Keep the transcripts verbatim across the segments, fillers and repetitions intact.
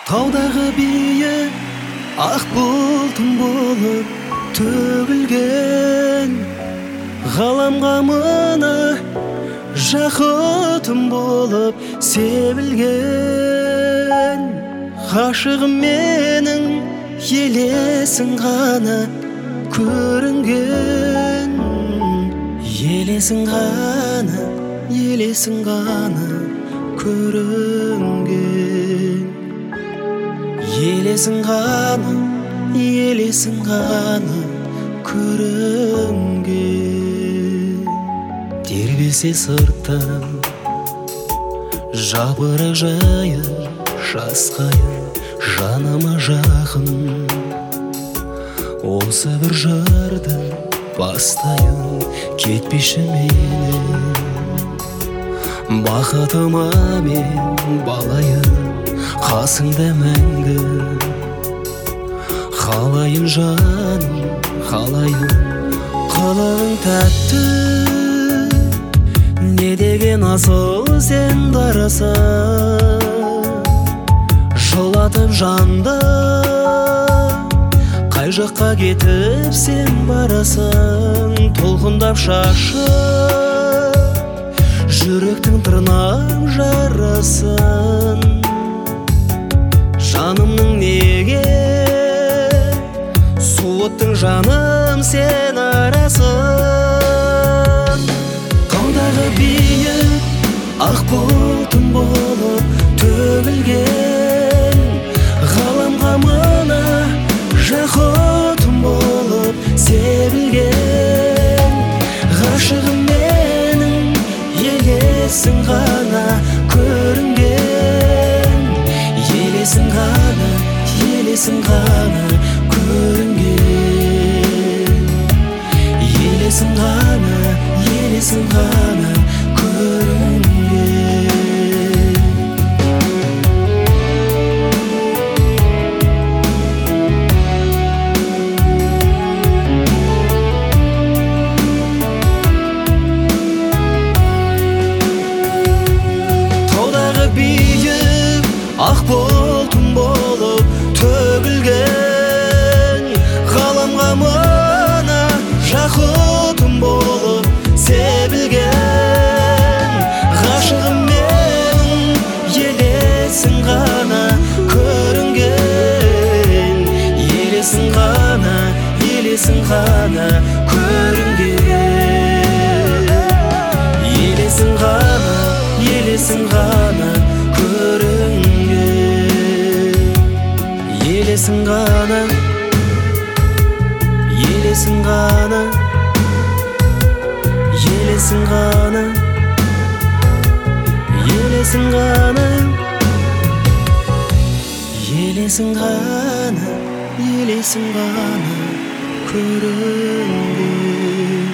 Таудағы бие ақ бұлтым болып төгілген, ғаламға мына жақұтым болып себілген. Ғашығым менің елесің ғана көрінген, елесің ғана, елесің ғана көрінген. Елесің ғана, елесің ғана көрінген. Тербесе сырттан жапырақ жайып жасқайын, жаныма жақын осы бір жырды бастайын. Кетпеші менен бақытыма мен балайын, қасыңда мәңгі қалайын жаным, қалайын. Қылығың тәтті, не деген асыл сен дарасың, жылатып жанды. Қай жаққа кетіп сен барасың, толқындап шашып жүректің тырнап жарасын. Жанымның неге суыттың жаным сен арасың. Таудағы бие ақ бұлтым болып төгілген, ғаламға мына жақұтым болып себілген. Ғашығым менің елесің ғана көрінген, елесің ғана, елесің ғана көрінген. Елесің ғана, елесің ғана көрінген. Таудағы биік ақ бұлтым болып төгілген, ғаламға мына жақұтым болып себілген. Ғашығым менің елесің ғана көрінген, елесің ғана, елесің ғана көрінген. Елесің ғана, елесің ғана көрінген. Елесің ғана, елесің ғана, елесің ғана, елесің ғана, елесің ғана, елесің ғана көрінген.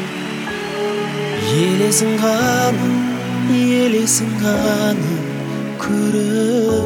Елесің ғана, елесің ғана көрінген.